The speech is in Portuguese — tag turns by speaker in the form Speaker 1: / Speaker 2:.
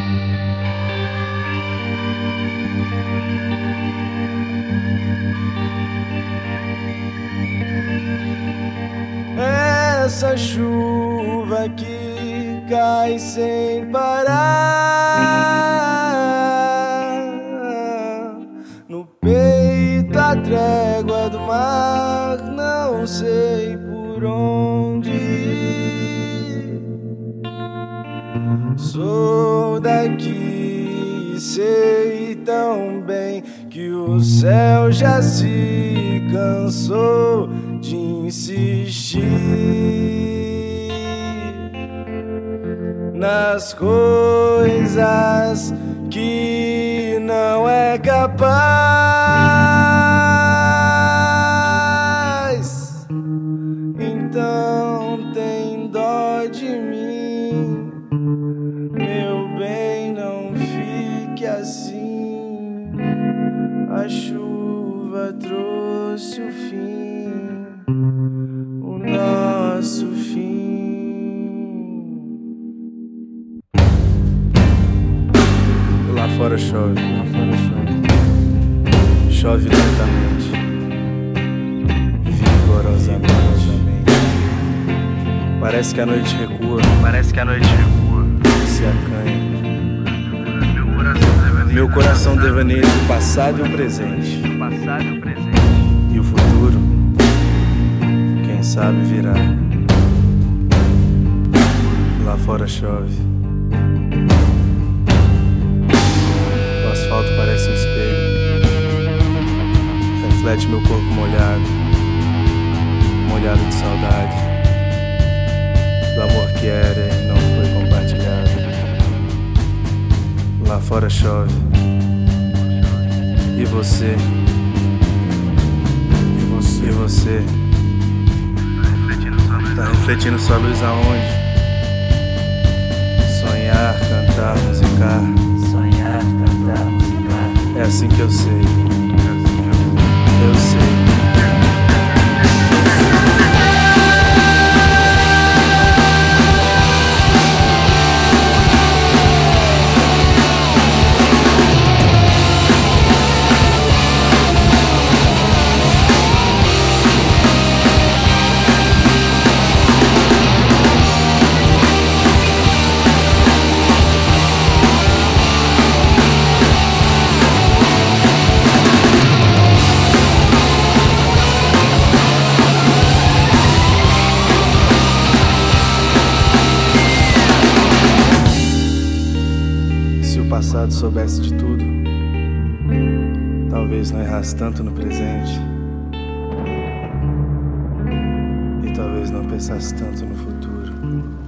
Speaker 1: Essa chuva que cai sem parar, no peito a trégua do mar, não sei por onde ir. Sou daqui e sei tão bem que o céu já se cansou de insistir nas coisas que não é capaz. Então tem dó de mim, meu bem, não fique assim. A chuva trouxe o fim, o nosso fim. Lá fora chove, chove lentamente, vigorosamente. Parece que a noite recua, se acanha. Meu coração devaneia do passado e o presente, e o futuro, quem sabe virá. Lá fora chove, o asfalto parece um espelho, reflete meu corpo molhado de saudade, do amor que era e não foi compartilhado. Lá fora chove, e você, tá refletindo sua luz aonde? Sonhar, cantar, musicar. É assim que eu sei. Eu sei. Se o passado soubesse de tudo, talvez não errasse tanto no presente, e talvez não pensasse tanto no futuro.